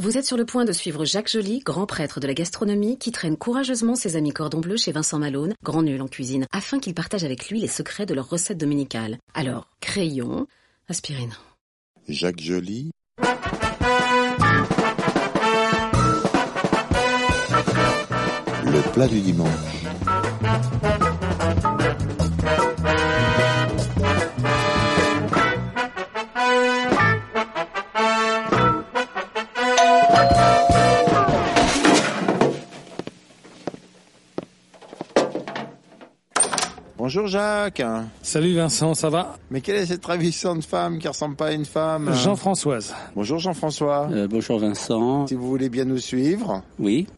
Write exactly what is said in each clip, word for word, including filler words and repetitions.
Vous êtes sur le point de suivre Jacques Joly, grand prêtre de la gastronomie, qui traîne courageusement ses amis cordon bleu chez Vincent Malone, grand nul en cuisine, afin qu'il partage avec lui les secrets de leur recette dominicale. Alors, crayon, aspirine. Jacques Joly. Le plat du dimanche. Bonjour Jacques. Salut Vincent, ça va? Mais quelle est cette ravissante femme qui ressemble pas à une femme? Jean-Françoise. Bonjour Jean-François. Euh, bonjour Vincent. Si vous voulez bien nous suivre. Oui.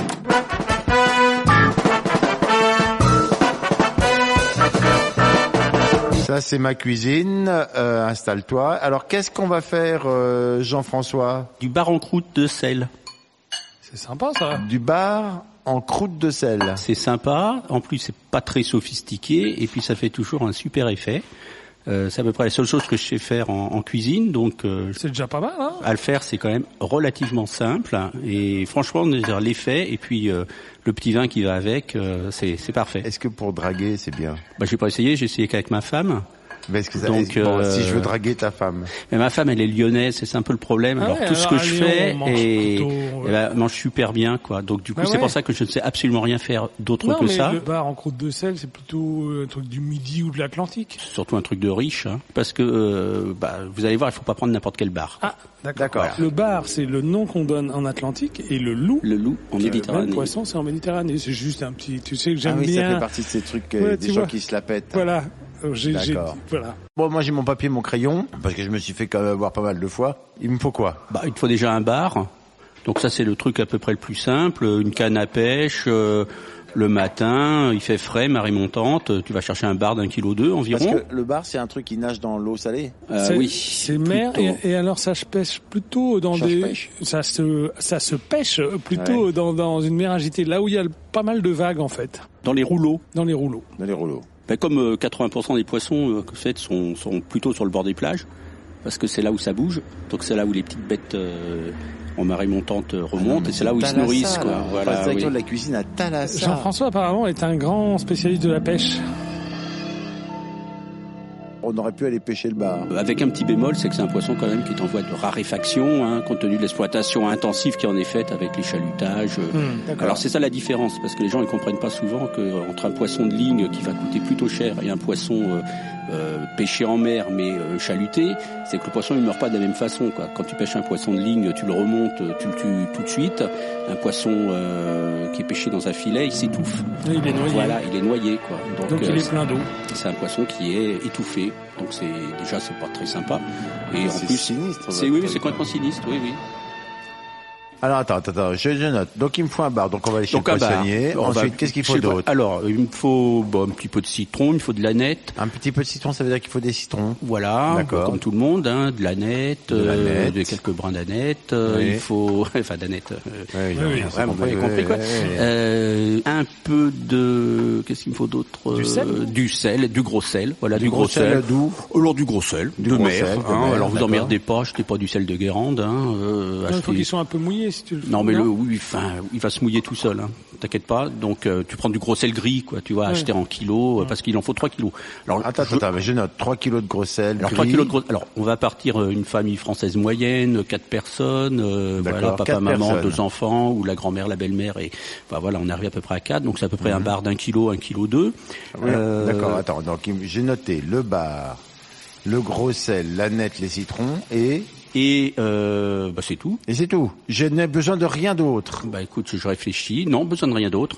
Ça c'est ma cuisine, euh, installe-toi. Alors qu'est-ce qu'on va faire euh, Jean-François? Du bar en croûte de sel. C'est sympa ça. Du bar en croûte de sel. C'est sympa, en plus c'est pas très sophistiqué et puis ça fait toujours un super effet. Euh, c'est à peu près la seule chose que je sais faire en, en cuisine, donc euh, c'est déjà pas mal, hein. À le faire, c'est quand même relativement simple et franchement, l'effet et puis euh, le petit vin qui va avec, euh, c'est, c'est parfait. Est-ce que pour draguer, c'est bien? Bah, j'ai pas essayé, j'ai essayé qu'avec ma femme. Mais est-ce que ça, donc, bon, euh, si je veux draguer ta femme. Mais ma femme, elle est lyonnaise, c'est un peu le problème. Ah alors ouais, tout alors, ce que je Lyon, fais mange et plutôt, ouais. ouais. eh ben, mange super bien, quoi. Donc du coup, bah c'est ouais. pour ça que je ne sais absolument rien faire d'autre non, que mais ça. Le bar en croûte de sel, c'est plutôt un truc du Midi ou de l'Atlantique. Surtout un truc de riche, hein, parce que euh, bah, vous allez voir, il faut pas prendre n'importe quel bar. Ah, d'accord. D'accord. Voilà. Le bar, c'est le nom qu'on donne en Atlantique, et le loup. Le loup en qui est Méditerranée. Le poisson, c'est en Méditerranée. C'est juste un petit. Tu sais que j'aime ah oui, bien. ça fait partie de ces trucs euh, Ouais, des tu gens vois. qui se la pètent. Voilà. J'ai, j'ai, D'accord. voilà. Bon, moi j'ai mon papier, mon crayon, parce que je me suis fait quand même avoir pas mal de fois. Il me faut quoi? Bah, il te faut déjà un bar. Donc ça, c'est le truc à peu près le plus simple. Une canne à pêche. Euh, le matin, il fait frais, marée montante. Tu vas chercher un bar d'un kilo deux environ. Parce que le bar, c'est un truc qui nage dans l'eau salée. Euh, c'est, oui. C'est mer et, et alors ça se pêche plutôt dans Ça se des. pêche. Ça se ça se pêche plutôt Ouais. dans dans une mer agitée, là où il y a pas mal de vagues en fait, Dans les rouleaux. dans les rouleaux. Dans les rouleaux. Ben, comme euh, quatre-vingts pour cent des poissons euh, que faites sont, sont plutôt sur le bord des plages, parce que c'est là où ça bouge, donc c'est là où les petites bêtes euh, en marée montante euh, remontent, Ah non, et c'est là où ils se nourrissent, quoi. Voilà, Voilà, directeur oui. de la cuisine à Thalassa. Jean-François apparemment est un grand spécialiste de la pêche. On aurait pu aller pêcher le bar. Euh, Avec un petit bémol, c'est que c'est un poisson quand même qui est en voie de raréfaction, hein, compte tenu de l'exploitation intensive qui en est faite avec les chalutages. euh. Mmh, Alors c'est ça la différence, parce que les gens ils comprennent pas souvent que euh, entre un poisson de ligne qui va coûter plutôt cher et un poisson euh, euh, pêché en mer mais euh, chaluté, c'est que le poisson il meurt pas de la même façon, quoi. Quand tu pêches un poisson de ligne, tu le remontes, tu le tues tout de suite. Un poisson euh, qui est pêché dans un filet, il s'étouffe. Il est noyé. Voilà, il est noyé, quoi. Donc, Donc, il euh, est plein d'eau. c'est un poisson qui est étouffé. Donc c'est déjà c'est pas très sympa. Et en C'est plus sinistre. c'est oui, oui, c'est complètement sinistre, oui, oui. Alors attends, attends, attends, je, je note. Donc il me faut un bar, donc on va aller chez Donc le un bar. poissonnier. On va Ensuite, qu'est-ce qu'il faut chez le- d'autre? Alors, il me faut bon, un petit peu de citron, il me faut de l'aneth. Un petit peu de citron, ça veut dire qu'il faut des citrons. Voilà, D'accord. comme tout le monde, hein, de l'aneth, De euh, l'aneth. de quelques brins d'aneth. euh, Oui. Il faut, enfin d'aneth. Euh, Oui, oui, on c'est a bon, vous avez compris, oui, quoi. oui, oui. Euh, un peu de, qu'est-ce qu'il me faut d'autre? Du sel Euh, Du sel, du gros sel. Voilà, du, Du gros sel d'où? Alors du gros sel, Du de gros mer. sel, de hein. mer, Alors vous d'accord. emmerdez pas, achetez pas du sel de Guérande. Hein, euh, Non, il faut achetez- qu'ils soient un peu mouillés si tu le fais. Non mais le oui, enfin, il va se mouiller tout seul, hein. T'inquiète pas. Donc euh, tu prends du gros sel gris, quoi. Tu vas Ouais. acheter en kilos euh, parce qu'il en faut trois kilos. Alors Attends, je- attends, mais je note trois kilos de gros sel. alors gris. trois kilos de gros. Alors on va partir euh, une famille française moyenne, quatre personnes, euh, D'accord, voilà, papa, quatre maman, personnes. deux enfants ou la grand-mère, la belle-mère et enfin, voilà, on arrive à peu près à quatre. Donc c'est à peu près un bar d'un kilo, un kilo deux. Oui, Euh, D'accord, attends, donc il- j'ai noté le bar, le gros sel, l'aneth, les citrons et Et euh, bah, c'est tout. et c'est tout. Je n'ai besoin de rien d'autre. Bah écoute, je réfléchis. Non, besoin de rien d'autre.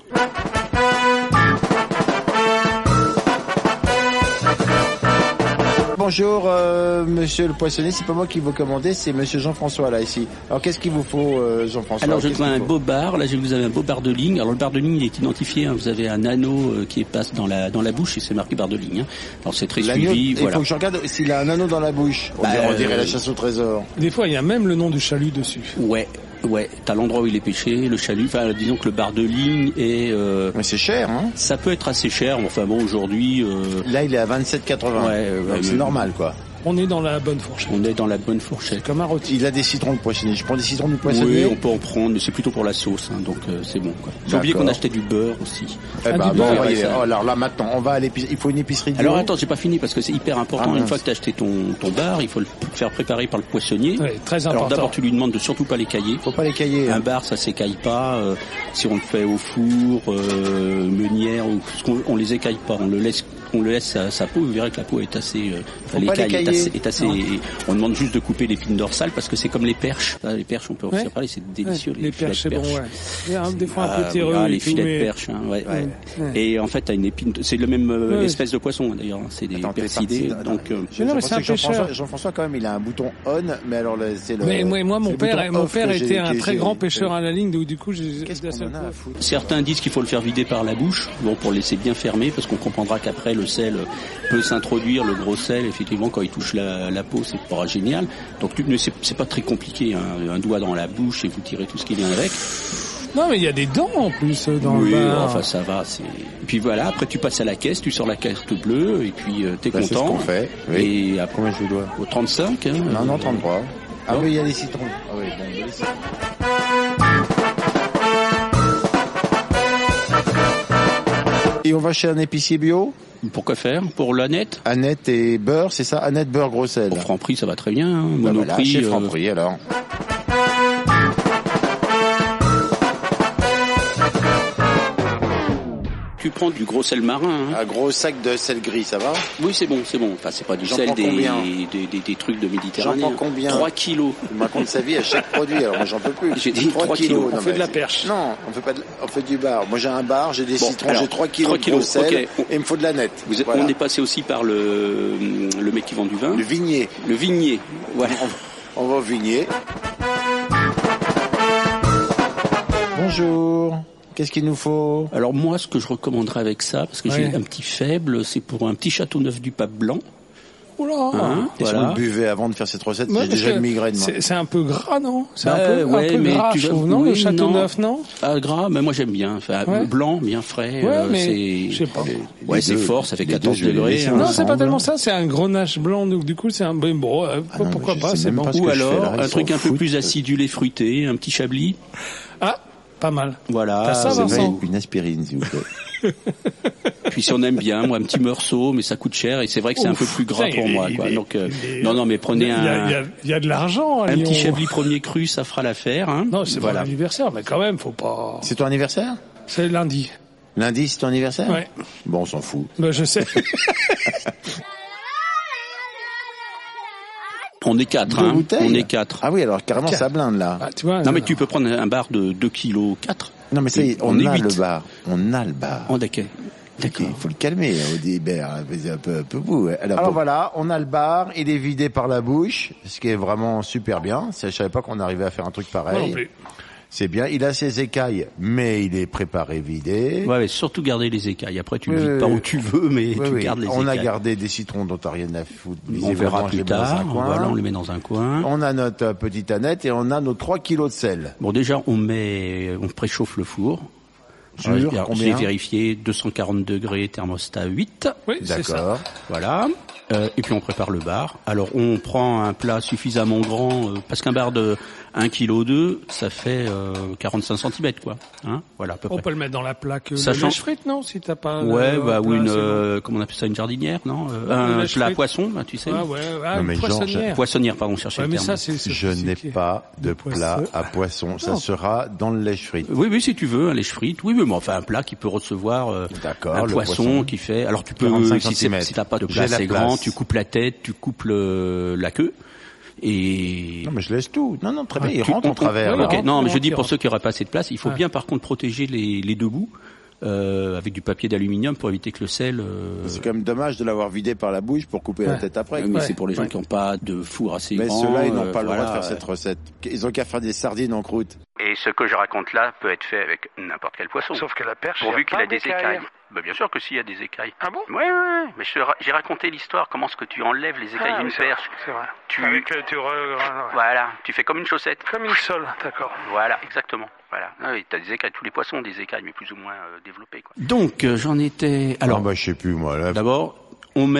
Bonjour, euh, monsieur le poissonnier, c'est pas moi qui vous commandez, c'est monsieur Jean-François là ici. Alors qu'est-ce qu'il vous faut, euh, Jean-François? Alors je Qu'est-ce vois qu'il un faut beau bar, là je vous avez un beau bar de ligne. Alors le bar de ligne il est identifié, hein. Vous avez un anneau euh, qui passe dans la dans la bouche et c'est marqué bar de ligne. Hein. Alors c'est très L'agneau, suivi, il voilà. faut que je regarde s'il a un anneau dans la bouche. On, Bah, dirait, on dirait euh, la chasse au trésor. Des fois, il y a même le nom du chalut dessus. Ouais, ouais, t'as l'endroit où il est pêché, le chalut, enfin disons que le bar de ligne est euh, Mais c'est cher, hein? ça peut être assez cher, enfin bon aujourd'hui euh, Là, il est à vingt-sept quatre-vingts. Ouais, euh, Donc ouais, c'est mais- normal, quoi. On est dans la bonne fourchette. On est dans la bonne fourchette. Comme un rôti. Il a des citrons de poissonnier. Je prends des citrons du poissonnier. Oui, on peut en prendre, mais c'est plutôt pour la sauce, hein, donc euh, c'est bon. Quoi. J'ai oublié qu'on achetait du beurre aussi. Eh Ah, ben, du bon, beurre, on va y ouais, aller. ça. Oh, alors là, maintenant, on va à l'épicerie. Il faut une épicerie bio. Alors attends, j'ai pas fini parce que c'est hyper important. Ah, Une fois que tu as acheté ton, ton bar, il faut le faire préparer par le poissonnier. Ouais, très important. Alors d'abord, tu lui demandes de surtout pas l'écailler. Faut pas les cailler. Un Hein. bar, ça s'écaille pas. Euh, si on le fait au four, euh, meunière, ou ce qu'on, on les écaille pas. On le laisse, on le laisse sa, sa peau. Vous verrez que la peau est assez, euh, Faut pas l'écaille est l'écailler. assez, est assez. On demande juste de couper l'épine dorsale parce que c'est comme les perches. Ah, les perches, on peut en Ouais. faire parler, c'est délicieux. Ouais, les filets perches, de c'est bon, ouais. Il y a un- des fois un peu Ah, terreux ah, et les tout, filets mais... de perche, hein, ouais. Ouais. Ouais. Et en fait, t'as une épine. C'est le même euh, Ouais. espèce de poisson d'ailleurs. Hein, c'est des Attends, t'es persidés. parti, Donc, euh, Je, Mais non, je mais pense c'est un que Jean-François, pêcheur. Jean-François, quand même, il a un bouton on, mais alors le- c'est le. Mais moi, moi, c'est mon le père, bouton mon off père que j'ai- était un que très j'ai- grand pêcheur à la ligne, donc du coup, j'ai. Qu'est-ce d'un qu'on seul en a coup- à foutre? certains disent qu'il faut le faire vider par la bouche, bon, pour laisser bien fermé, parce qu'on comprendra qu'après le sel peut s'introduire, le gros sel, effectivement, quand il touche la, la peau, c'est pas génial. Donc tu- mais c'est, c'est pas très compliqué, hein. Un doigt dans la bouche et vous tirez tout ce qui vient avec. Non, mais il y a des dents en plus euh, dans oui, le bar. enfin ça va. C'est... Et puis voilà, après tu passes à la caisse, tu sors la carte bleue et puis euh, t'es Bah, c'est ce content. qu'on fait. Oui. Et après Combien je vous dois? au trente-cinq. Hein, Non, non, euh, trente-trois. Ah non. oui, il y a les citrons. Ah oui, bon, il y a les citrons. Et on va chez un épicier bio. Pourquoi faire? Pour l'Annette? Annette et beurre, c'est ça? Annette, beurre, gros sel. Pour Franprix, ça va très bien. Hein. Bah Monoprix. voilà, chez euh, Franprix, alors. Tu prends du gros sel marin. Hein. Un gros sac de sel gris, ça va? Oui, c'est bon, c'est bon. Enfin, c'est pas du J'en sel prends des, combien des, des, des trucs de Méditerranée. J'en prends hein. combien trois kilos. Il me raconte sa vie à chaque produit, alors moi j'en peux plus. J'ai dit trois kilos. On non, fait mais de la c'est- perche. Non, on fait pas de... on fait du bar. Moi j'ai un bar, j'ai des Bon, citrons, alors, j'ai trois kilos trois de gros kilos, sel, ok. et il me faut de la nette. Vous êtes- Voilà. On est passé aussi par le, le mec qui vend du vin. Le vignier. Le vignier. Voilà. On va au vignier. Bonjour. Qu'est-ce qu'il nous faut? Alors moi, ce que je recommanderais avec ça, parce que Ouais. j'ai un petit faible, c'est pour un petit château neuf du pape blanc. Oula. Hein, Et si voilà. vous le buvez avant de faire cette recette, Ouais, j'ai parce déjà que une migraine, moi. C'est, c'est un peu gras, non? C'est Bah, un peu, ouais, un peu mais gras, tu je vas- trouve, non? oui, Le Château non. Neuf, non? Ah, gras, mais moi j'aime bien. Enfin, Ouais. blanc, bien frais. Ouais, euh, mais c'est... je sais pas. Ouais, Les c'est deux- fort, ça fait les quatorze deux, je vais les degrés. laisser hein. Non, c'est pas ensemble. tellement ça, c'est un grenache blanc, donc du coup, c'est un, ben, bon, euh, Ah non, pourquoi mais je pas, sais c'est même bon. pas ce Ou que je fais, alors, là, ils un truc s'en un peu foutent. plus acidulé, fruité, un petit chablis. Ah, pas mal. Voilà. T'as ça, Vous avez Vincent? une aspirine, s'il vous plaît. Puis si on aime bien, moi, un petit morceau, mais ça coûte cher et c'est vrai que c'est un peu plus gras Putain, pour il moi. est- Quoi. il est- Donc, euh, il est- non, non, mais Il prenez y a, il y a- un, il y a de l'argent à un Lyon. petit chablis premier cru, ça fera l'affaire. Hein. Non, c'est voilà. pas l'anniversaire, mais quand même, faut pas... C'est ton anniversaire? C'est lundi. Lundi, c'est ton anniversaire? Ouais. Bon, on s'en fout. Ben, je sais. On est quatre, Deux hein. bouteilles? On est quatre. Ah oui, alors carrément, ça blinde, là. Ah, tu vois. Non, mais euh, tu peux prendre un bar de deux kilos quatre. Non, mais ça y est, On on, est a huit. le bar. On a le bar. Oh, d'accord. D'accord. Il faut le calmer, Audibert, un peu, un peu vous. Alors, Alors voilà, on a le bar, il est vidé par la bouche, ce qui est vraiment super bien. Je savais pas qu'on arrivait à faire un truc Moi pareil. non plus. C'est bien, il a ses écailles, mais il est préparé vidé. Ouais, mais surtout garder les écailles. Après, tu Oui, le vides oui, pas oui. où tu veux, mais Oui, tu oui. gardes les On écailles. a gardé des citrons dont t'as rien à foutre. On Visiblement, verra je plus les mets dans tard. un coin. Voilà, on les met dans un coin. On a notre euh, petite Annette et on a nos trois kilos de sel. Bon, déjà, on met, on préchauffe le four. Sur Alors, combien? J'ai vérifié deux cent quarante degrés, thermostat huit. Oui, c'est ça. D'accord. Voilà. Euh, et puis on prépare le bar. Alors on prend un plat suffisamment grand, euh, parce qu'un bar de un virgule deux kilos, ça fait euh, quarante-cinq centimètres, quoi. Hein, voilà, à peu On près. peut le mettre dans la plaque Sachant- de lèche frite, non? Si t'as pas... Ouais, le- bah le ou une, plat, c'est euh, comment on appelle ça, une jardinière, non euh, Ouais, Un une lèche plat à frite. poisson, bah, tu sais. bon. Ah ouais, ah, Non, une mais Georges, poissonnière. Poissonnière, pardon, chercher Ouais, le mais terme. ça, c'est... c'est- Je c'est- n'ai c'est- pas de poisson. plat à poisson. Ça Non. sera dans le lèche-frite. Oui, oui, si tu veux, un lèche frite. Oui, oui, mais enfin un plat qui peut recevoir euh, D'accord, un le poisson, poisson. qui fait. Alors tu peux, quarante-cinq si c'est- centimètres. si t'as pas de J'ai plat la assez place. grand, tu coupes la tête, tu coupes le, la queue. Et Non, mais je laisse tout. Non, non, très bien. Ah, il tu- rentre en on- travers. ouais, là. Ok, rentre, non, mais je rentre, dis il pour rentre. ceux qui n'auraient pas assez de place, il faut Ouais. bien par contre protéger les, les deux bouts euh, avec du papier d'aluminium pour éviter que le sel. Euh... C'est quand même dommage de l'avoir vidé par la bouche pour couper la Ouais. tête après. mais quoi. c'est pour les gens Ouais. qui n'ont pas de four assez Mais grand. ceux-là, ils n'ont euh, pas le voilà, droit de faire euh. cette recette. Ils ont qu'à faire des sardines en croûte. Et ce que je raconte là peut être fait avec n'importe quel poisson. Sauf que la perche, Pourvu y a qu'il pas a des d'écailles. écailles. Bah, bien sûr que s'il y a des écailles. Ah bon? Ouais, ouais, ouais. Mais je te ra- j'ai raconté l'histoire, comment est-ce que tu enlèves les écailles Ah, d'une oui, c'est vrai, perche. c'est vrai. Tu- Avec, euh, tu re- Voilà, tu fais comme une chaussette. Comme une sole, d'accord. Voilà, exactement. Voilà. Ah oui, t'as des écailles, tous les poissons ont des écailles, mais plus ou moins euh, développées, quoi. Donc, euh, j'en étais... Alors, Alors, bah, je sais plus, moi, là. d'abord, on met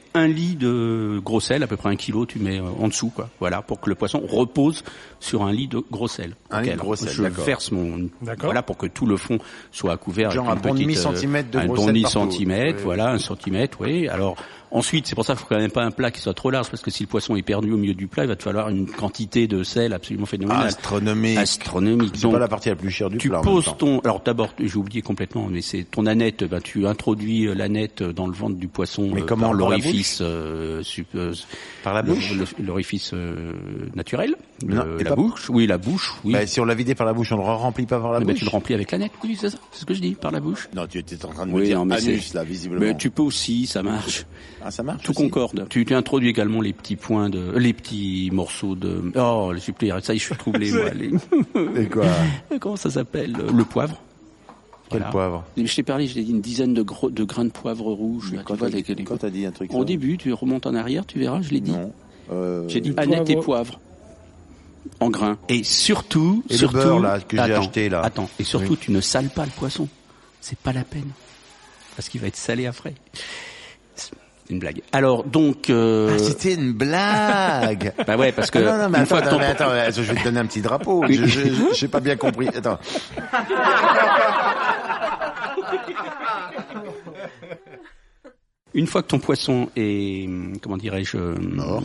un lit de gros sel, à peu près un kilo, tu mets en dessous, quoi. Voilà, pour que le poisson repose sur un lit de gros sel. Un lit de gros sel, je d'accord. verse mon, D'accord. voilà, pour que tout le fond soit couvert. Genre avec un une bon petite, demi-centimètre de un gros bon sel demi-centimètre, partout. voilà, un centimètre, oui. Alors, ensuite, c'est pour ça qu'il faut quand même pas un plat qui soit trop large, parce que si le poisson est perdu au milieu du plat, il va te falloir une quantité de sel absolument phénoménale. Astronomique. Astronomique. C'est Donc, pas la partie la plus chère du tu plat. en même poses temps. ton, alors d'abord, j'ai oublié complètement, mais c'est ton aneth, ben, tu introduis l'aneth dans le ventre du poisson Mais euh, comment, par par la l'orifice, euh, sup- euh, Par la le- bouche le- l'orifice euh, naturel, Non, le- et la pas- bouche, oui, la bouche, oui. Bah, si on l'a vidé par la bouche, on ne le remplit pas par la Eh ben, bouche. tu le remplis avec l'aneth, oui, c'est ça, c'est ce que je dis, par la bouche. Non, tu étais en train de me Oui, dire non, mais anus, c'est- là, visiblement. Mais tu peux aussi, ça marche. Ah, ça marche Tout aussi. concorde. Tu, tu introduis également les petits points de, les petits morceaux de, oh, je suis plus, ça y est, je suis troublé, moi, les, Et quoi comment ça s'appelle, le poivre. Quel Voilà. poivre Je t'ai parlé, je t'ai dit une dizaine de, gros, de grains de poivre rouge. Là, Quand tu vois, t'as avec les- dit, quand t'as dit un truc Au ça début, tu remontes en arrière, tu verras, je l'ai dit. Non. Euh... J'ai dit Du aneth et poivre. poivre. En grains. Et surtout, Et le surtout, beurre, là, que j'ai attends, acheté, là. Attends. Et surtout, Oui. tu ne sales pas le poisson. C'est pas la peine. Parce qu'il va être salé après. C'est une blague. Alors, donc, euh... Ah, c'était une blague. bah ouais, parce que, Ah, non, non, mais une attends, fois que attends, ton- mais attends, attends, je vais te donner un petit drapeau. Oui. Je, je, je- j'ai pas bien compris. Attends. Une fois que ton poisson est, comment dirais-je, euh, Mort.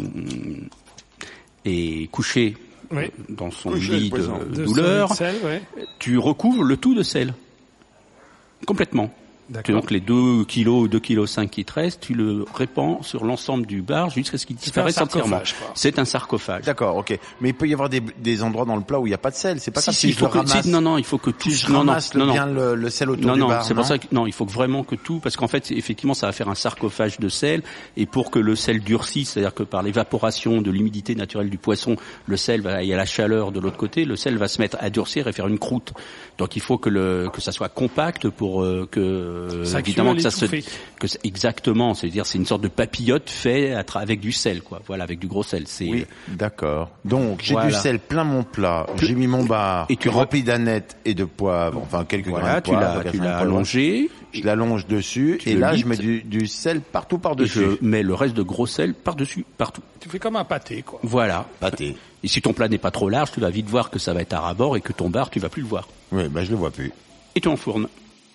est couché Oui. euh, dans son Couché, lit le poisson. de, De douleur, sel, ouais. tu recouvres le tout de sel. Complètement. D'accord. Donc les deux kilos, deux kilos cinq qui te restent, tu le répands sur l'ensemble du bar jusqu'à ce qu'il C'est un disparaisse entièrement. sarcophage, quoi. C'est un sarcophage. D'accord, ok. Mais il peut y avoir des, des endroits dans le plat où il n'y a pas de sel. C'est pas Si, comme si, si, il je faut le que, ramasse. si, non, non, il faut que tout, Si je non, non, ramasse non, le, non. bien le, le sel autour Non, du non, bar, c'est pour ça que non, il faut que vraiment que tout, parce qu'en fait, c'est- effectivement, ça va faire un sarcophage de sel, et pour que le sel durcisse, c'est-à-dire que par l'évaporation de l'humidité naturelle du poisson, le sel va, il y a la chaleur de l'autre côté, le sel va se mettre à durcir et faire une croûte. Donc il faut que le que ça soit compact pour euh, que Ça évidemment cuit à que ça se l'étouffer. que c'est- exactement, c'est-à-dire c'est une sorte de papillote fait à tra- avec du sel, quoi. Voilà, avec du gros sel. C'est Oui, d'accord. Donc, j'ai Voilà. du sel plein mon plat, j'ai mis mon bar, Et tu rempli d'aneth et de poivre, enfin quelques grains voilà, de tu poivre. l'as tu quatre-vingts l'as poivres. allongé. Je l'allonge dessus, Tu et le là, je lites. mets du, du sel partout Et par-dessus. je mets le reste de gros sel par-dessus, partout. Tu fais comme un pâté, quoi. Voilà. Pâté. Et si ton plat n'est pas trop large, tu vas vite voir que ça va être à ras-bord et que ton bar, tu vas plus le voir. Oui, ben je le vois plus. Et tu enfournes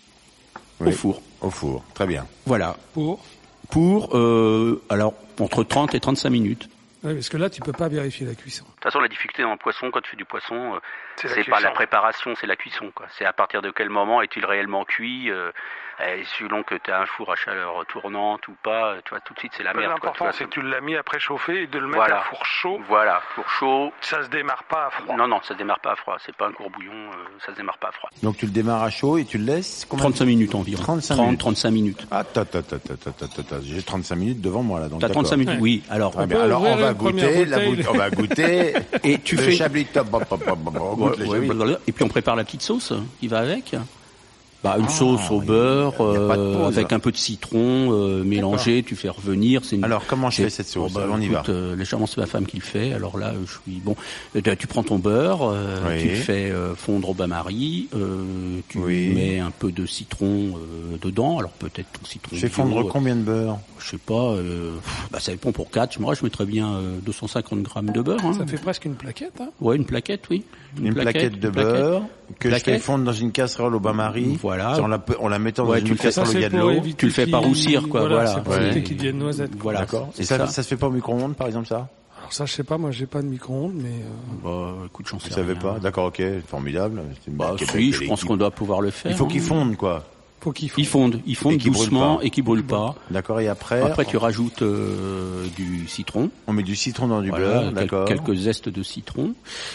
Oui. au four. Au four, très bien. Voilà. Pour. Pour, euh, alors, entre trente et trente-cinq minutes. Ouais, parce que là, tu peux pas vérifier la cuisson. De toute façon, la difficulté dans le poisson, quand tu fais du poisson, euh, C'est la c'est pas cuisson. la préparation, c'est la cuisson, quoi. C'est à partir de quel moment est-il réellement cuit, euh, et selon que tu as un four à chaleur tournante ou pas, euh, tu vois, tout de suite, c'est la merde, quoi. tu L'important, vois. c'est que tu l'as mis à préchauffer et de le mettre Voilà. à four chaud. Voilà, four chaud. Ça se démarre pas à froid. Non, non, ça se démarre pas à froid. C'est pas un courbouillon, euh, ça se démarre pas à froid. Donc tu le démarres à chaud et tu le laisses combien trente-cinq minutes environ. trente-cinq trente, minutes. trente-cinq minutes. Attends, attends, attends, attends, attends, attends. J'ai trente-cinq minutes devant moi là. Donc T'as d'accord. trente-cinq minutes, Ouais. oui. Alors, Très On bien. peut Alors on ouvrir va une première goûter, la bouteille. bouteille- on va goûter. et tu le fais, chablis top, hop, hop, hop, hop, on goûte le Ouais, chablis. ouais, et puis on prépare la petite sauce qui va avec. Bah, une Ah, sauce au y a- beurre, y a pas de euh, pause. avec un peu de citron, euh, mélangé, tu fais revenir. C'est une... Alors comment je c'est- fais cette sauce Bon, bah, On y va. écoute, euh, légèrement, c'est ma femme qui le fait. Alors là, euh, je suis bon. Euh, Tu prends ton beurre, euh, Oui. tu le fais euh, fondre au bain-marie, euh, tu Oui. mets un peu de citron euh, dedans. Alors peut-être ton citron. Je fais bio, fondre euh, combien de beurre Je sais pas. Euh, bah, ça dépend pour quatre. Moi, je mettrais bien euh, deux cent cinquante grammes de beurre. Hein. Ça fait presque une plaquette, hein. Ouais, une plaquette, oui. Une plaquette de une plaquette. beurre que je Plaquette. fais fondre dans une casserole au bain-marie. Voilà. En la, en la mettant Ouais, dans tu une le fais- casserole Ça, où il y c'est a de pour l'eau. éviter Tu le fais pas qu'il- roussir, quoi, voilà. C'est pour Ouais. éviter qu'il devienne noisette. quoi. Voilà. D'accord. Et c'est ça, ça. ça se fait pas au micro-ondes, par exemple, ça Alors ça, je sais pas, moi, j'ai pas de micro-ondes, mais euh, Bah, écoute, j'en sais Vous savez rien. pas D'accord, ok, formidable. C'est une Bah, belle si, je équipe. pense qu'on doit pouvoir le faire. Il faut hein. qu'ils fondent, quoi. faut qu'il faut. Ils fondent, ils fondent Et qu'ils brûlent doucement pas. et qui brûlent pas. D'accord, et après, Après, tu rajoutes euh, du citron, on met du citron dans du voilà, beurre, quel- d'accord. quelques zestes de citron,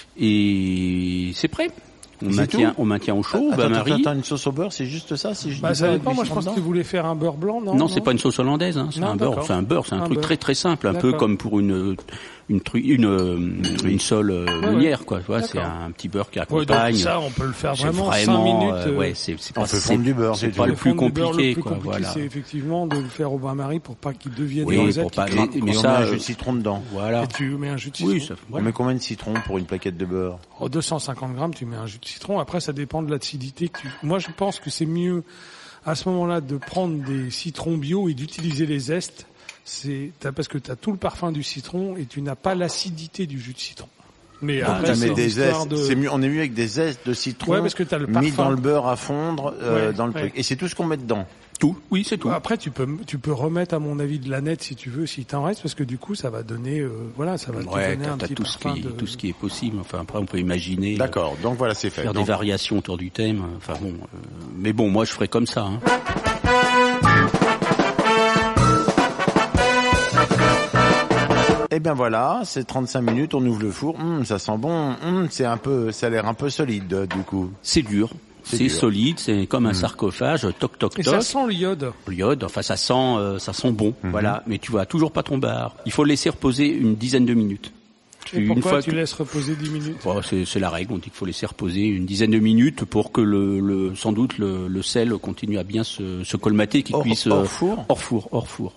et c'est prêt. On C'est maintient, tout on maintient au chaud, Attends, attends, bain-marie. attends, une sauce au beurre, c'est juste ça c'est juste Bah, du ça beurre dépend. avec Moi, du je pense que citron tu voulais faire un beurre blanc, non Non, c'est pas une sauce hollandaise, hein, c'est Non, un beurre, d'accord. c'est un beurre, c'est un, Un truc beurre. très très simple, un peu D'accord. comme pour une une tru- une euh, une sole euh, ouais. meunière, quoi. Tu vois, c'est D'accord. un petit beurre qui Ouais, donc accompagne. ça, on peut le faire C'est vraiment, cinq vraiment, minutes. euh, euh, ouais, c'est c'est On pas fait c'est- fondre du beurre, c'est c'est pas tout. le plus fondre du beurre, compliqué, le plus quoi. compliqué, Voilà. c'est effectivement de le faire au bain-marie pour pas qu'il devienne Oui, noisette, pour qu'il pas- craque, mais quoi. Et on ça, met un jus euh, de citron dedans. Voilà. Et tu mets un jus de citron. Oui, ça, On voilà. met combien de citron pour une plaquette de beurre En deux cent cinquante grammes, tu mets un jus de citron. Après, ça dépend de l'acidité que tu... Moi, je pense que c'est mieux, à ce moment-là, de prendre des citrons bio et d'utiliser les zestes c'est t'as, parce que tu as tout le parfum du citron et tu n'as pas l'acidité du jus de citron. Mais ah, après, c'est des zestes, de... c'est mieux, on est mieux avec des zestes de citron ouais, parce que t'as le mis dans le beurre à fondre euh, ouais, dans le ouais. truc. Et c'est tout ce qu'on met dedans. Tout, oui, c'est tout. Après, tu peux tu peux remettre à mon avis de la nette si tu veux, s'il t'en reste, parce que du coup, ça va donner, euh, voilà, ça va te ouais, donner un t'as petit tout ce parfum qui, de... tout ce qui est possible. Enfin, après, on peut imaginer. D'accord. Donc voilà, c'est fait. Faire donc... des variations autour du thème. Enfin bon, euh, mais bon, moi, je ferais comme ça. Hein. Eh bien voilà, c'est trente-cinq minutes, on ouvre le four, hum, ça sent bon, hum, c'est un peu, ça a l'air un peu solide du coup. C'est dur, c'est, c'est solide, c'est comme un mmh. sarcophage, toc toc toc. Et ça sent l'iode. L'iode, enfin ça sent, euh, ça sent bon, mmh. voilà. Mais tu vois toujours pas ton bar. Il faut le laisser reposer une dizaine de minutes. Et une pourquoi fois tu que... laisses reposer dix minutes? Bon, c'est, c'est la règle, on dit qu'il faut laisser reposer une dizaine de minutes pour que le, le sans doute le, le sel continue à bien se, se colmater, qu'il hors, puisse hors euh, four, hors four, hors four.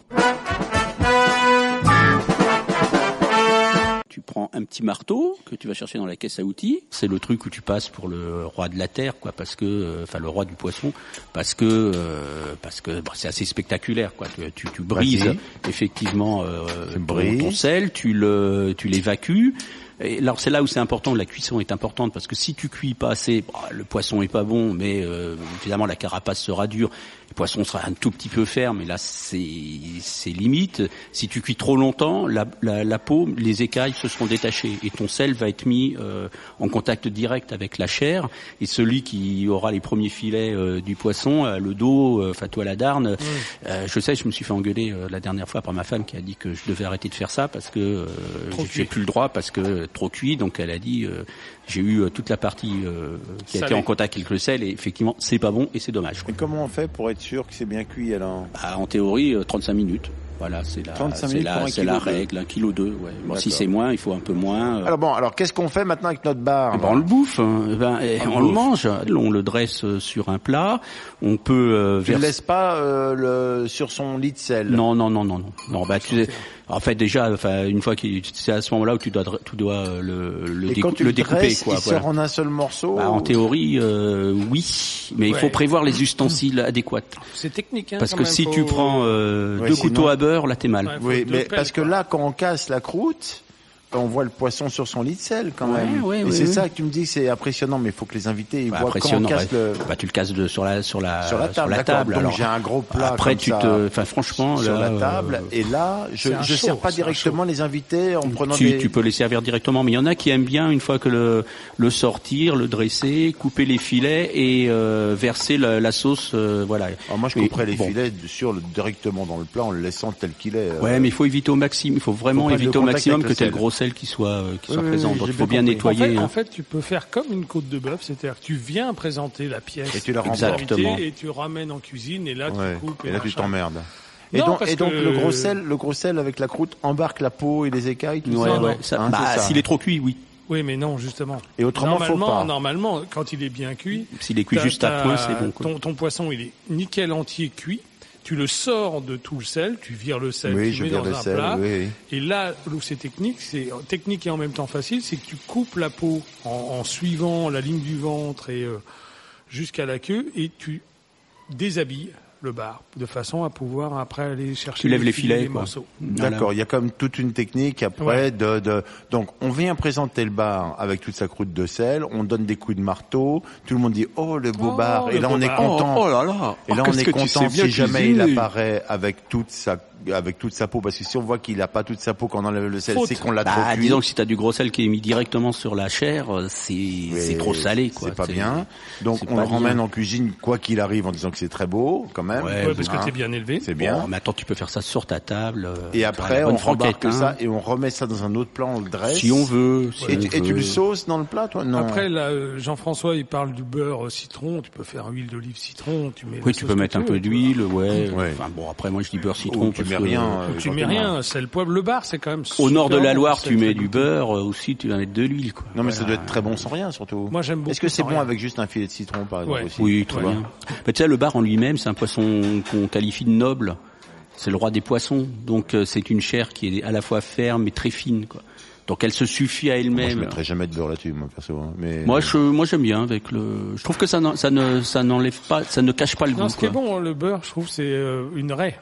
Tu prends un petit marteau que tu vas chercher dans la caisse à outils. C'est le truc où tu passes pour le roi de la terre, quoi, parce que, enfin, euh, le roi du poisson, parce que, euh, parce que bah, c'est assez spectaculaire, quoi. Tu, tu, tu brises Vas-y. effectivement euh, ton, ton sel, tu le, tu l'évacues. Et alors c'est là où c'est important, la cuisson est importante, parce que si tu cuis pas assez, bah, le poisson est pas bon, mais euh, évidemment la carapace sera dure, le poisson sera un tout petit peu ferme, et là c'est c'est limite. Si tu cuis trop longtemps, la, la, la peau, les écailles se seront détachées, et ton sel va être mis euh, en contact direct avec la chair, et celui qui aura les premiers filets euh, du poisson, euh, le dos, enfin euh, toi la darne, mmh. euh, je sais, je me suis fait engueuler euh, la dernière fois par ma femme qui a dit que je devais arrêter de faire ça parce que euh, j'ai, j'ai plus le droit, parce que trop cuit, donc elle a dit euh, j'ai eu euh, toute la partie euh, qui a Salé. été en contact avec le sel, et effectivement c'est pas bon et c'est dommage. Et comment on fait pour être sûr que c'est bien cuit alors? Ah, en théorie euh, trente-cinq minutes. Voilà, c'est la, c'est la, c'est la règle, un kilo deux. Ouais. Bon, si c'est moins, il faut un peu moins. Alors bon, alors qu'est-ce qu'on fait maintenant avec notre bar? Eh ben, on le bouffe, hein. Eh ben, on, on le mange. On le dresse sur un plat. On peut. Euh, tu ne laisses pas euh, le sur son lit de sel? Non, non, non, non, non. Non, bah tu sais. En fait, déjà, enfin, une fois qu'il, c'est à ce moment-là où tu dois, tu dois le, le, décou- tu le, le découper, dresses, quoi. Il voilà. sort en un seul morceau. Bah, en théorie, euh, oui, mais ouais. il faut prévoir les ustensiles adéquats. C'est technique, hein. Parce quand que même, si faut... tu prends euh, ouais, deux sinon... couteaux à beurre, là t'es mal. Ouais, oui, mais pelles, parce que quoi. là, quand on casse la croûte, on voit le poisson sur son lit de sel quand ouais, même. Ouais, et ouais, c'est ouais. ça que tu me dis, c'est impressionnant, mais il faut que les invités ils bah, voient quand on casse ouais. le. Bah tu le casses de, sur la sur la sur la table. Sur la table. Donc alors j'ai un gros plat. Après comme tu ça, te, enfin franchement sur là, la table. Euh... Et là, je je show, sers pas directement les invités en prenant tu, des. Tu peux les servir directement, mais il y en a qui aiment bien une fois que le le sortir, le dresser, couper les filets et euh, verser la, la sauce. Euh, voilà. Alors moi je couperais mais, les bon. filets sur le, directement dans le plat en le laissant tel qu'il est. Euh... Ouais, mais il faut éviter au maximum. Il faut vraiment faut éviter au maximum que tu aies le gros sel qui soit euh, qui oui, soit oui, présent. Oui, Donc il faut bien nettoyer. En fait, en fait, tu peux faire comme une côte de bœuf, c'est-à-dire que tu viens présenter la pièce et tu la exactement et tu ramènes en cuisine et là ouais. tu coupes. Et, et là machin. tu t'emmerdes. Et non, donc, et donc le gros sel, le gros sel avec la croûte embarque la peau et les écailles, tout ouais, ça. Ouais, ça, hein, bah, ça. S'il est trop cuit, oui. Oui, mais non, justement. Et autrement, normalement, faut pas. Normalement, quand il est bien cuit, s'il est cuit juste à point, c'est bon. Ton, ton poisson, il est nickel entier cuit. Tu le sors de tout le sel, tu vires le sel, oui, tu mets dans le un sel, plat. Oui. Et là où c'est technique, c'est technique et en même temps facile, c'est que tu coupes la peau en, en suivant la ligne du ventre et euh, jusqu'à la queue, et tu déshabilles le bar de façon à pouvoir après aller chercher tu lèves les, les filets, filets, les quoi. morceaux. D'accord, il y a comme toute une technique après ouais. de, de donc on vient présenter le bar avec toute sa croûte de sel, on donne des coups de marteau, tout le monde dit oh le beau oh, bar, le et là beau on est bar. content. Oh, oh là là. Et là oh, on est content si jamais cuisiner. il apparaît avec toute sa avec toute sa peau, parce que si on voit qu'il a pas toute sa peau quand on enlève le sel, Faute. c'est qu'on l'a bah, trop cuit. Disons que si t'as du gros sel qui est mis directement sur la chair, c'est oui, c'est trop salé, quoi. C'est pas c'est, bien. Donc on le ramène en cuisine quoi qu'il arrive en disant que c'est très beau quand même. Ouais, ouais parce hein. que t'es bien élevé. C'est bien. Bon, mais attends, tu peux faire ça sur ta table. Et après on rembarque hein. ça et on remet ça dans un autre plat, on le dresse. Si on veut. Si et, on tu, veut. et tu le sauces dans le plat, toi? Non. Après là, Jean-François il parle du beurre citron. Tu peux faire huile d'olive citron. Tu mets. Oui, tu peux mettre un peu d'huile, ouais. ouais. Enfin bon, après moi je dis beurre citron. Tu mets rien. Tu mets rien. C'est le poivre, le bar, c'est quand même. Au nord de la Loire, bon, tu mets du beurre aussi. Tu vas mettre de l'huile, quoi. Non mais ça doit être très bon sans rien, surtout. Moi j'aime beaucoup. Est-ce que c'est bon rien. avec juste un filet de citron, par exemple aussi? Oui, très bien. Mais tu sais, le bar en lui-même, c'est un poisson qu'on qualifie de noble. C'est le roi des poissons, donc euh, c'est une chair qui est à la fois ferme et très fine, quoi. Donc elle se suffit à elle-même. Moi, je mettrais jamais de beurre là-dessus, moi perso. Hein. Mais moi, je, moi j'aime bien avec le. Je trouve que ça, ça ne, ça n'enlève pas, ça ne cache pas le non, goût. Ce qui est bon, le beurre, je trouve, c'est euh, une raie.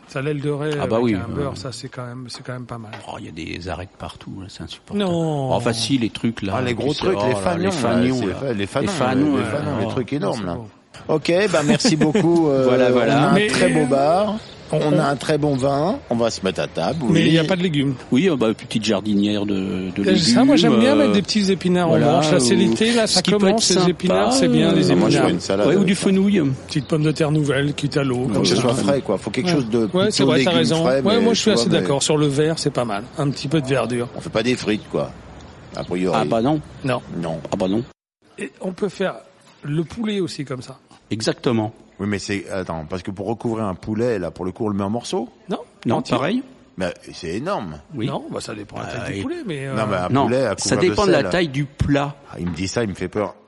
Ça, l'aile de raie ah bah avec oui, un beurre, euh... ça c'est quand même, c'est quand même pas mal. Oh, il y a des arêtes partout, là, c'est insupportable. Non. Enfin, si, les trucs là. Ah, les gros trucs, oh, les fanons, les fanons, là, là. c'est, les fanons, les fanons, les, euh, fanons, oh. les trucs énormes Non, là. bon. Ok, bah merci beaucoup. Euh, voilà, voilà. On a un Mais, très beau bar. On, on a un très bon vin. On va se mettre à table. Oui. Mais il n'y a pas de légumes. Oui, bah, petite jardinière de, de légumes. Ça, moi j'aime bien euh, mettre des petits épinards voilà, en branche. Là, c'est l'été, là, ça commence. Les épinards, c'est bien, les Ah, moi, je épinards. ferais une salade. Ouais, ou du fenouil. Petite pomme de terre nouvelle, quitte à l'eau. Faut que ce soit frais, quoi. Faut quelque chose de Ouais, c'est plutôt vrai, t'as légumes raison. frais, Ouais, mais moi je suis tu assez vois, mais d'accord. Sur le vert, c'est pas mal. Un petit peu de verdure. On fait pas des frites, quoi. A priori. Ah bah non. Non. Non. Ah bah non. Et on peut faire le poulet aussi comme ça. Exactement. Oui, mais c'est, attends, parce que pour recouvrir un poulet, là, pour le coup, on le met en morceaux? Non? Non, Entier. pareil. Mais c'est énorme. Oui. Non, bah ça dépend de la taille Euh, du poulet, mais. Euh... Non, mais un Non, poulet à ça couvert dépend de, sel. la taille du plat. Ah, il me dit ça, il me fait peur.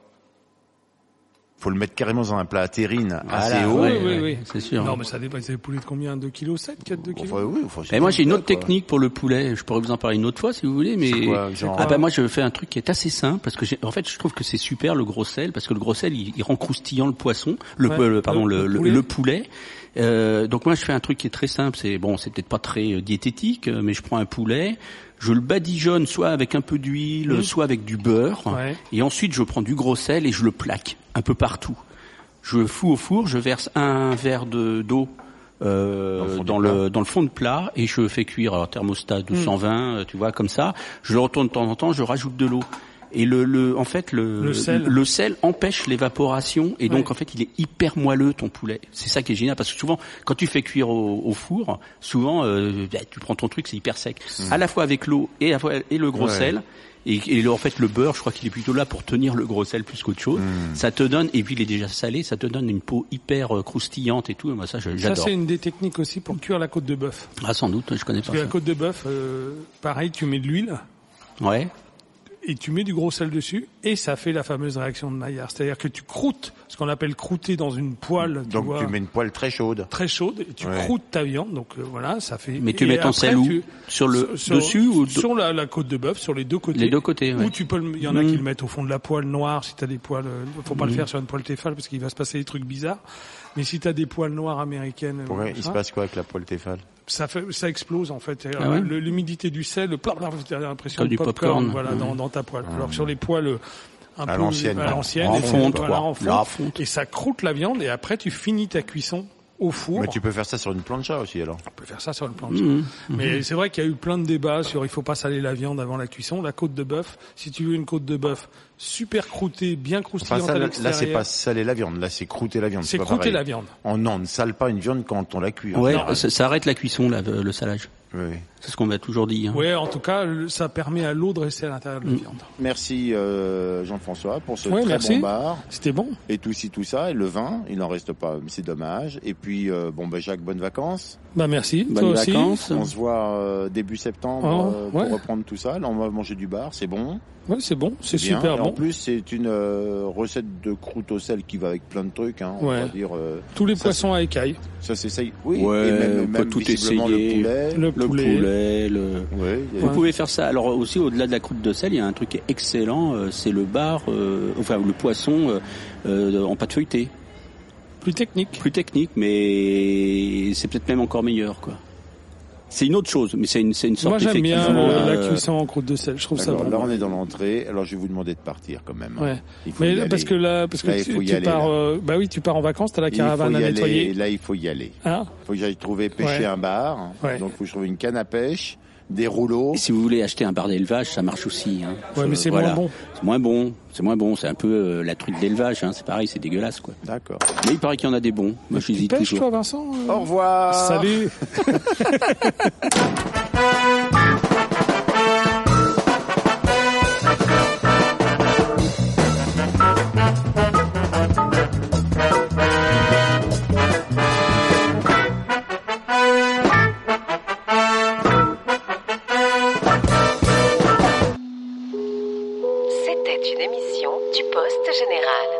Faut le mettre carrément dans un plat à terrine assez Voilà, haut. Oui, ouais, oui, ouais, oui. c'est sûr. Non, mais ça dépend. C'est des poulets de combien? deux virgule sept kilos, quatre, deux kilos? Enfin, oui, enfin, c'est Et moi, j'ai une pas, autre quoi. technique pour le poulet. Je pourrais vous en parler une autre fois si vous voulez, mais C'est quoi, genre ah bah moi, je fais un truc qui est assez simple parce que j'ai... en fait, je trouve que c'est super le gros sel parce que le gros sel, il, il rend croustillant le poisson, le, Ouais, le pardon, le- le, le le, poulet. le poulet. Euh, donc moi, je fais un truc qui est très simple. C'est bon, c'est peut-être pas très euh, diététique, euh, mais je prends un poulet, je le badigeonne soit avec un peu d'huile, Mmh. soit avec du beurre, Ouais. et ensuite je prends du gros sel et je le plaque un peu partout. Je fous au four, je verse un verre de d'eau euh, Dans le fond dans du le dans le fond de plat et je fais cuire alors thermostat deux cent vingt, Mm. euh, tu vois comme ça. Je le retourne de temps en temps, je rajoute de l'eau. Et le, le en fait le Le sel. le sel empêche l'évaporation et donc Ouais. en fait il est hyper moelleux ton poulet. C'est ça qui est génial parce que souvent quand tu fais cuire au, au four, souvent euh, bah, tu prends ton truc c'est hyper sec. À la fois avec l'eau et, à la fois- et le gros Ouais. sel. Et, et le- en fait, le beurre, je crois qu'il est plutôt là pour tenir le gros sel plus qu'autre chose. Mm. Ça te donne, et puis il est déjà salé, ça te donne une peau hyper euh, croustillante et tout. Et moi, ça, je- Ça, j'adore. c'est une des techniques aussi pour cuire la côte de bœuf. Ah, sans doute, je connais Parce pas que ça. la côte de bœuf, euh, pareil, tu mets de l'huile Ouais. et tu mets du gros sel dessus et ça fait la fameuse réaction de Maillard. C'est-à-dire que tu croûtes, ce qu'on appelle croûter dans une poêle, tu Donc vois, tu mets une poêle très chaude. très chaude et tu Ouais. croûtes ta viande. Donc euh, voilà, ça fait. Mais tu et mets ton après, sel où tu- Sur le sur- dessus ou do- sur la, la côte de bœuf, sur les deux côtés. les deux côtés, ouais. Ou tu peux, le- il y en a Mm. qui le mettent au fond de la poêle noire si t'as des poêles. euh, Faut pas le Mm. faire sur une poêle Tefal parce qu'il va se passer des trucs bizarres. Mais si t'as des poêles noires américaines, euh, Ouais, il se hein, passe quoi avec la poêle Tefal? ça fait, ça explose en fait. Ah ouais Le- L'humidité du sel, le plaf, plaf, t'as l'impression Comme de du popcorn, popcorn. voilà, Mhm. dans, dans ta poêle. Alors que sur les poêles un À peu l'ancienne, à quoi. l'ancienne, En et fonte, voilà, quoi. en fonte. La fonte. Et ça croûte la viande et après tu finis ta cuisson au four. Mais tu peux faire ça sur une plancha aussi, alors. On peut faire ça sur le planche. Mhm. Mais c'est vrai qu'il y a eu plein de débats sur il faut pas saler la viande avant la cuisson. La côte de bœuf, si tu veux une côte de bœuf super croûtée, bien Enfin, croustillante ça, à là, l'extérieur, c'est pas saler la viande, là, c'est croûter la viande. c'est pas croûter pareil. la viande. Oh non, on ne sale pas une viande quand on la cuit. hein. Ouais, Non. ça, ça arrête la cuisson, là, le salage. Oui, oui. C'est ce qu'on m'a toujours dit. Hein. Ouais, en tout cas, le- ça permet à l'eau de rester à l'intérieur de la Mm. viande. Merci euh, Jean-François pour ce Ouais, très merci. bon bar. C'était bon. Et tout ci, tout ça, et le vin, il n'en reste pas, mais c'est dommage. Et puis, euh, bon, ben Jacques, bonnes vacances. Bah merci. Bonnes Toi aussi. vacances. On se voit euh, début septembre Oh, euh, pour ouais. reprendre tout ça. Là, on va manger du bar, c'est bon. Ouais, c'est bon. C'est bien. super Et bon. En plus, c'est une euh, recette de croûte au sel qui va avec plein de trucs. Hein, on Ouais. va dire. euh, Tous les ça, poissons à écailles. ça s'essaye. Oui. Ouais, et même, on peut même tout visiblement essayer. le poulet. Le Le poulet. poulet, le... Ouais, il y a- Vous Ouais. pouvez faire ça. Alors aussi, au-delà de la croûte de sel, il y a un truc qui est excellent, euh, c'est le bar, euh, enfin le poisson euh, euh, en pâte feuilletée. Plus technique. Plus technique, mais c'est peut-être même encore meilleur, quoi. C'est une autre chose, mais c'est une, c'est une sorte Moi j'aime bien effectivement, euh, la euh, cuisson en croûte de sel. Je trouve ça D'accord, bon. là, on est dans l'entrée. Alors, je vais vous demander de partir quand même. hein. Ouais. Il faut y Mais aller. parce que là, parce que Là, il tu, faut y tu aller, pars, là. euh, bah oui, tu pars en vacances, t'as la Il faut caravane y à aller. nettoyer. Là, il faut y aller. Hein Il faut que j'aille trouver pêcher Ouais. un bar. Ouais. Donc, il faut que je trouve une canne à pêche, des rouleaux. Et si vous voulez acheter un bar d'élevage, ça marche aussi. Hein. Ouais, mais Euh, c'est voilà. moins bon. C'est moins bon. C'est moins bon. C'est un peu euh, la truite d'élevage. Hein. C'est pareil, c'est dégueulasse, quoi. D'accord. Mais il paraît qu'il y en a des bons. Moi, Tu j'hésite pêches toujours. toi, Vincent euh Au revoir. Salut. C'était une émission du Poste Général.